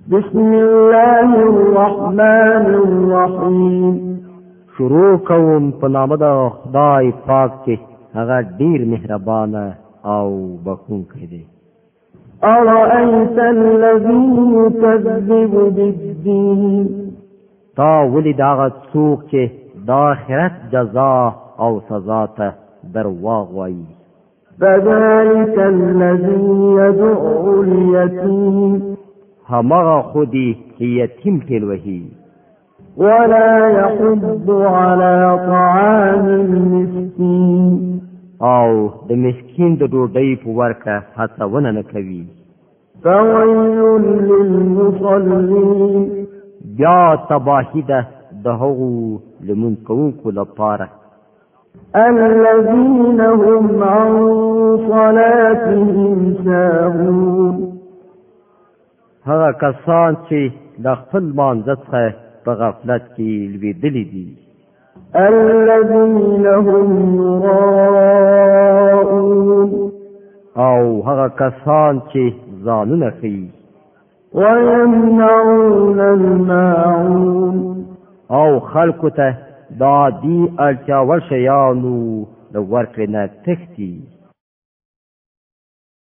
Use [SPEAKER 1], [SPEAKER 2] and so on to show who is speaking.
[SPEAKER 1] بسم الله الرحمن الرحیم
[SPEAKER 2] شروع کوم په نام د خدای پاک چې هغه ډیر مهربان او بخښونکی دی.
[SPEAKER 1] أرأيت الذي يكذب بالدين
[SPEAKER 2] تا ولید هغه څوک چې د آخرت جزا او سزا ته درواغ وایي.
[SPEAKER 1] فذلك الذي يدعو اليتيم
[SPEAKER 2] همغه خودی چې یتیم ټیلوهي
[SPEAKER 1] ولا يحض على طعام المسكين
[SPEAKER 2] او د مسکین د ډوډۍ په ورکه هڅونه نه کوي.
[SPEAKER 1] فويل للمصلين
[SPEAKER 2] بیا تباهی ده د هغو لمونځ کوونکو لپاره
[SPEAKER 1] الذين هم عن صلاتهم ساهون
[SPEAKER 2] هغه کسان چې د خپل مانځه څخه په غفلت کې لوېدلي دي.
[SPEAKER 1] الذين هم يراءون
[SPEAKER 2] او هغه کسان چې ځانونه ښیي
[SPEAKER 1] ويمنعون الماعون
[SPEAKER 2] او خلکو ته د عادي اړتیا وړ شیانو د ورکړې نه تښتي.